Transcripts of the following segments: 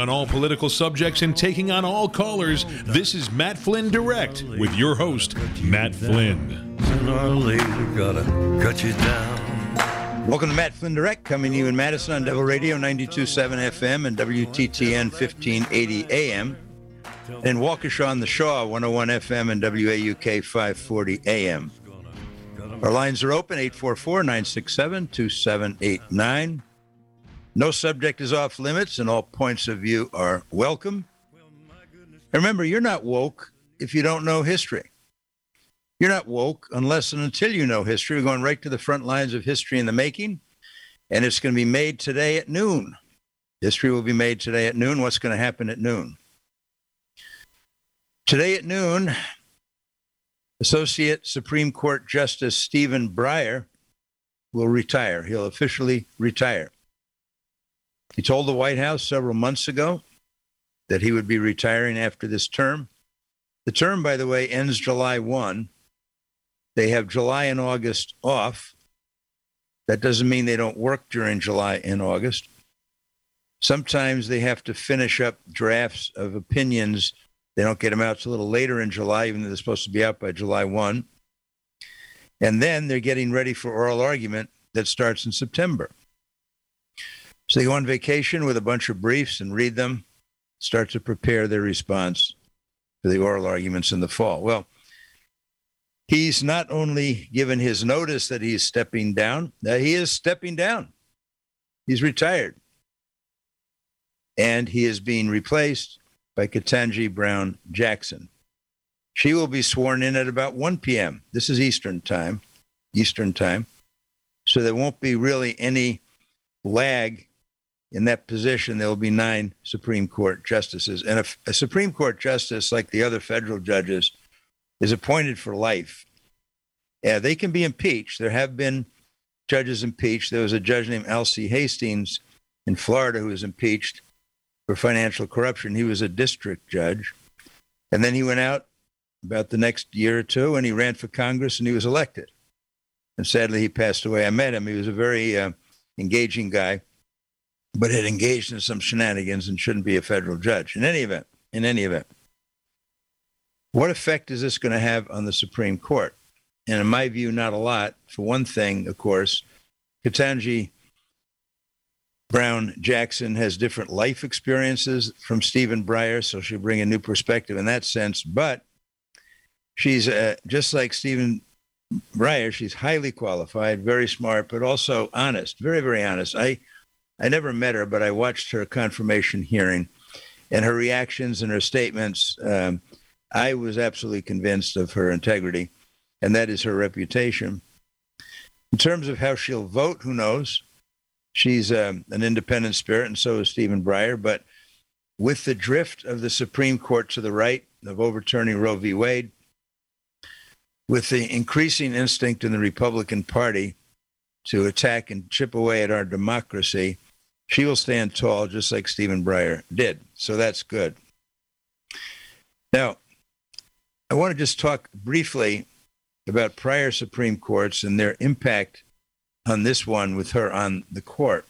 on all political subjects and taking on all callers. This is Matt Flynn Direct with your host, Matt Flynn. Sooner or later, gotta cut you down. Welcome to Matt Flynn Direct, coming to you in Madison on Devil Radio 92.7 FM and WTTN 1580 AM. And in Waukesha on the Shaw 101 FM and WAUK 540 AM. Our lines are open, 844-967-2789. No subject is off limits, and all points of view are welcome. And remember, you're not woke if you don't know history. You're not woke unless and until you know history. We're going right to the front lines of history in the making, and it's going to be made today at noon. History will be made today at noon. What's going to happen at noon? Today at noon, Associate Supreme Court Justice Stephen Breyer will retire. He'll officially retire. He told the White House several months ago that he would be retiring after this term. The term, by the way, ends July 1. They have July and August off. That doesn't mean they don't work during July and August. Sometimes they have to finish up drafts of opinions. They don't get them out till a little later in July, even though they're supposed to be out by July 1. And then they're getting ready for oral argument that starts in September. So they go on vacation with a bunch of briefs and read them, start to prepare their response for the oral arguments in the fall. Well, he's not only given his notice that he's stepping down, he is stepping down. He's retired. And he is being replaced by Ketanji Brown Jackson. She will be sworn in at about 1 p.m. This is Eastern time. So there won't be really any lag in that position. There will be 9 Supreme Court justices. And a Supreme Court justice, like the other federal judges, is appointed for life. Yeah, they can be impeached. There have been judges impeached. There was a judge named Alcee Hastings in Florida who was impeached for financial corruption. He was a district judge. And then he went out about the next year or two, and he ran for Congress, and he was elected. And sadly, he passed away. I met him. He was a very engaging guy, but had engaged in some shenanigans and shouldn't be a federal judge. In any event, what effect is this going to have on the Supreme Court? And in my view, not a lot. For one thing, of course, Ketanji Brown Jackson has different life experiences from Stephen Breyer, so she'll bring a new perspective in that sense. But she's just like Stephen Breyer, she's highly qualified, very smart, but also honest, very, very honest. I never met her, but I watched her confirmation hearing and her reactions and her statements. I was absolutely convinced of her integrity, and that is her reputation. In terms of how she'll vote, who knows? She's an independent spirit, and so is Stephen Breyer. But with the drift of the Supreme Court to the right of overturning Roe v. Wade, with the increasing instinct in the Republican Party to attack and chip away at our democracy, she will stand tall just like Stephen Breyer did. So that's good. Now, I want to just talk briefly about prior Supreme Courts and their impact on this one with her on the court.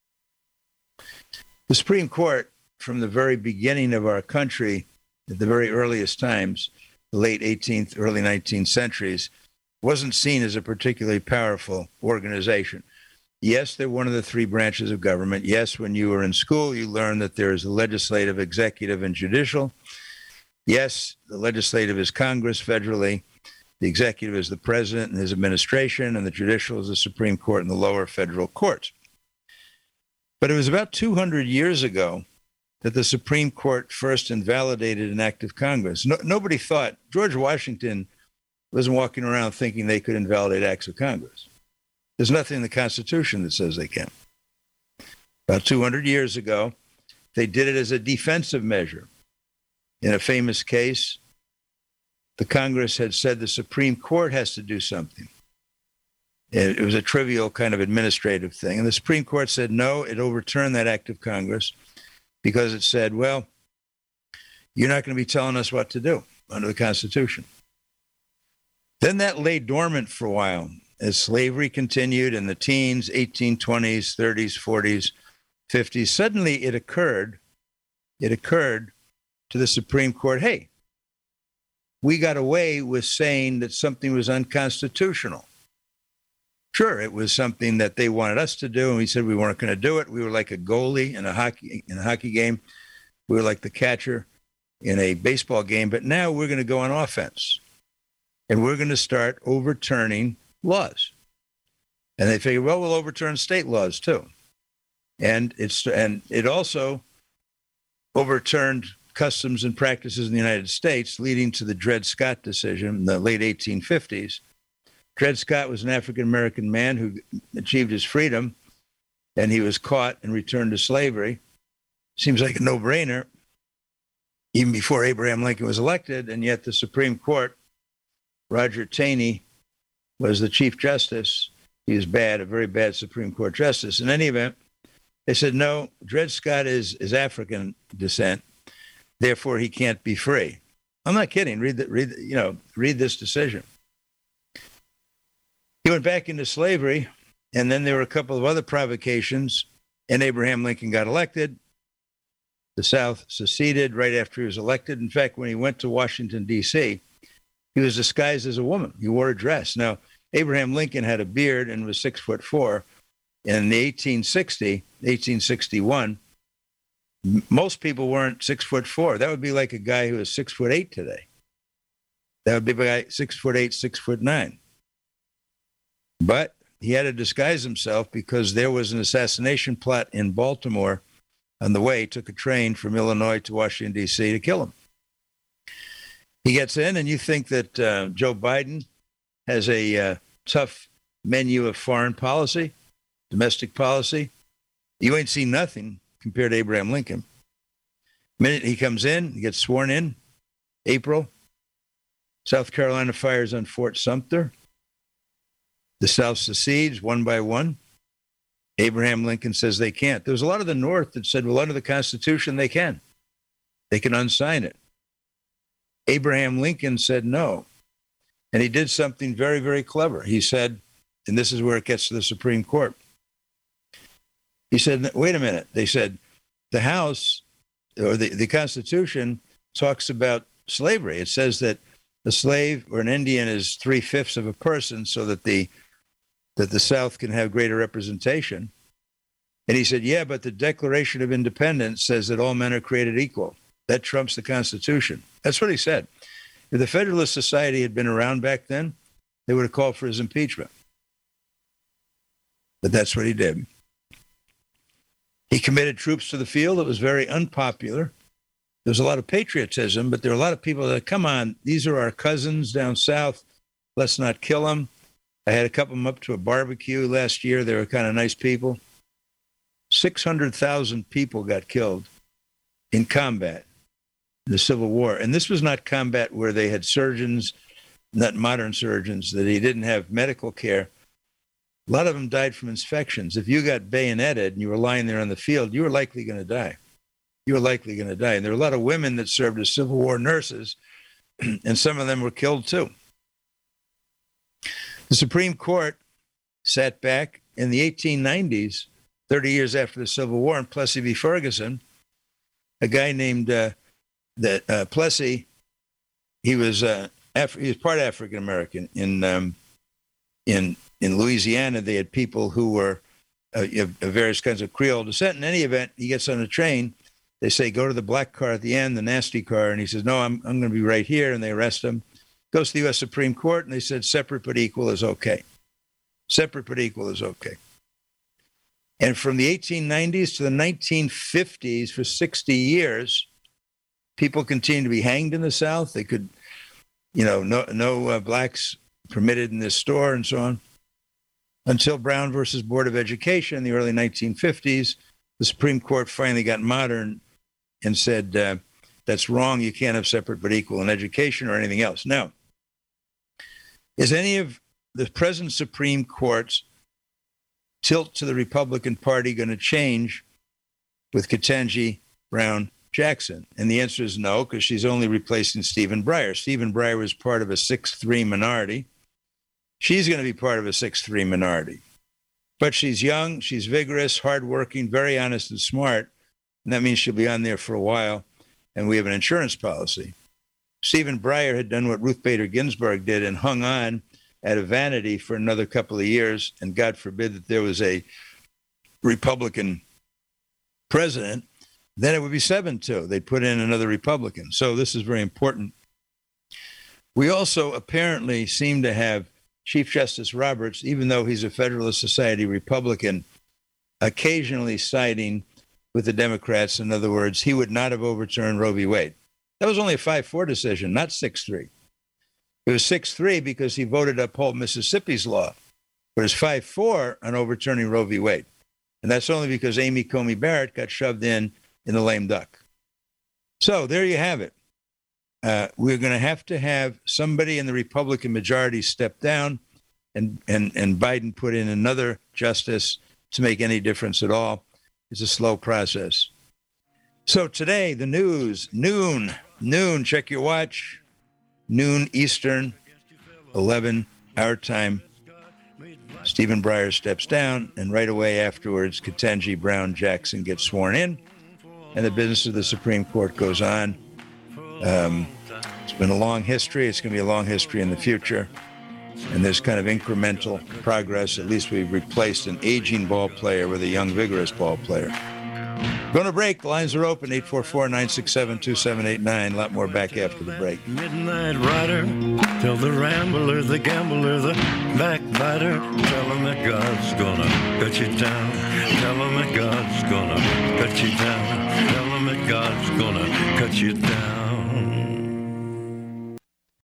The Supreme Court, from the very beginning of our country, at the very earliest times, the late 18th, early 19th centuries, wasn't seen as a particularly powerful organization. Yes, they're one of the 3 branches of government. Yes, when you were in school, you learned that there is a legislative, executive, and judicial. Yes, the legislative is Congress federally. The executive is the president and his administration, and the judicial is the Supreme Court and the lower federal courts. But it was about 200 years ago that the Supreme Court first invalidated an act of Congress. Nobody thought, George Washington wasn't walking around thinking they could invalidate acts of Congress. There's nothing in the Constitution that says they can. About 200 years ago, they did it as a defensive measure. In a famous case, the Congress had said the Supreme Court has to do something. It was a trivial kind of administrative thing. And the Supreme Court said no, it overturned that act of Congress because it said, well, you're not going to be telling us what to do under the Constitution. Then that lay dormant for a while as slavery continued in the teens, 1820s, 30s, 40s, 50s. Suddenly it occurred it occurred to the Supreme Court, hey, we got away with saying that something was unconstitutional. Sure, it was something that they wanted us to do, and we said we weren't going to do it. We were like a goalie in a hockey game. We were like the catcher in a baseball game. But now we're going to go on offense, and we're going to start overturning laws. And they figured, well, we'll overturn state laws too. And it also overturned customs and practices in the United States, leading to the Dred Scott decision in the late 1850s. Dred Scott was an African-American man who achieved his freedom, and he was caught and returned to slavery. Seems like a no-brainer, even before Abraham Lincoln was elected, and yet the Supreme Court, Roger Taney was the Chief Justice. He was bad, a very bad Supreme Court justice. In any event, they said, no, Dred Scott is African descent, therefore he can't be free. I'm not kidding. Read this decision. He went back into slavery, and then there were a couple of other provocations, and Abraham Lincoln got elected. The South seceded right after he was elected. In fact, when he went to Washington, D.C., he was disguised as a woman. He wore a dress. Now, Abraham Lincoln had a beard and was 6'4". In the 1861, most people weren't 6'4". That would be like a guy who was 6'8" today. That would be a guy 6'8", 6'9". But he had to disguise himself because there was an assassination plot in Baltimore on the way. He took a train from Illinois to Washington, D.C. to kill him. He gets in, and you think that Joe Biden has a tough menu of foreign policy, domestic policy. You ain't seen nothing compared to Abraham Lincoln. The minute he comes in, he gets sworn in, April. South Carolina fires on Fort Sumter. The South secedes one by one. Abraham Lincoln says they can't. There was a lot of the North that said, well, under the Constitution, they can. They can unsign it. Abraham Lincoln said no. And he did something very, very clever. He said, and this is where it gets to the Supreme Court. He said, wait a minute. They said, the House, or the Constitution, talks about slavery. It says that a slave or an Indian is 3/5 of a person so that the South can have greater representation. And he said, yeah, but the Declaration of Independence says that all men are created equal. That trumps the Constitution. That's what he said. If the Federalist Society had been around back then, they would have called for his impeachment. But that's what he did. He committed troops to the field. It was very unpopular. There was a lot of patriotism, but there were a lot of people that, come on, these are our cousins down south. Let's not kill them. I had a couple of them up to a barbecue last year. They were kind of nice people. 600,000 people got killed in combat in the Civil War. And this was not combat where they had surgeons, not modern surgeons, that he didn't have medical care. A lot of them died from infections. If you got bayoneted and you were lying there on the field, you were likely going to die. You were likely going to die. And there were a lot of women that served as Civil War nurses, and some of them were killed too. The Supreme Court sat back in the 1890s, 30 years after the Civil War, in Plessy v. Ferguson. A guy named Plessy, he was part African American. In Louisiana, they had people who were of various kinds of Creole descent. In any event, he gets on a train. They say, go to the black car at the end, the nasty car. And he says, no, I'm going to be right here. And they arrest him. Goes to the U.S. Supreme Court, and they said separate but equal is okay. Separate but equal is okay. And from the 1890s to the 1950s, for 60 years, people continued to be hanged in the South. They could, no blacks permitted in this store and so on. Until Brown versus Board of Education in the early 1950s, the Supreme Court finally got modern and said, that's wrong. You can't have separate but equal in education or anything else. Now, is any of the present Supreme Court's tilt to the Republican Party going to change with Ketanji Brown Jackson? And the answer is no, because she's only replacing Stephen Breyer. Stephen Breyer was part of a 6-3 minority. She's going to be part of a 6-3 minority. But she's young, she's vigorous, hardworking, very honest and smart. and that means she'll be on there for a while, and we have an insurance policy. Stephen Breyer had done what Ruth Bader Ginsburg did and hung on at a vanity for another couple of years, and God forbid that there was a Republican president, then it would be 7-2. They'd put in another Republican. So this is very important. We also apparently seem to have Chief Justice Roberts, even though he's a Federalist Society Republican, occasionally siding with the Democrats. In other words, he would not have overturned Roe v. Wade. That was only a 5-4 decision, not 6-3. It was 6-3 because he voted to uphold Mississippi's law, but it's 5-4 on overturning Roe v. Wade. And that's only because Amy Coney Barrett got shoved in the lame duck. So there you have it. We're going to have somebody in the Republican majority step down and Biden put in another justice to make any difference at all. It's a slow process. So today, the news, noon, check your watch, noon Eastern, 11 our time. Stephen Breyer steps down, and right away afterwards, Ketanji Brown Jackson gets sworn in, and the business of the Supreme Court goes on. It's been a long history. It's going to be a long history in the future. And there's kind of incremental progress. At least we've replaced an aging ball player with a young, vigorous ball player. Going to break. The lines are open, 844-967-2789. A lot more back after the break. Midnight rider, tell the rambler, the gambler, the backbiter, tell him that God's gonna cut you down. Tell him that God's gonna cut you down. Tell him that God's gonna cut you down.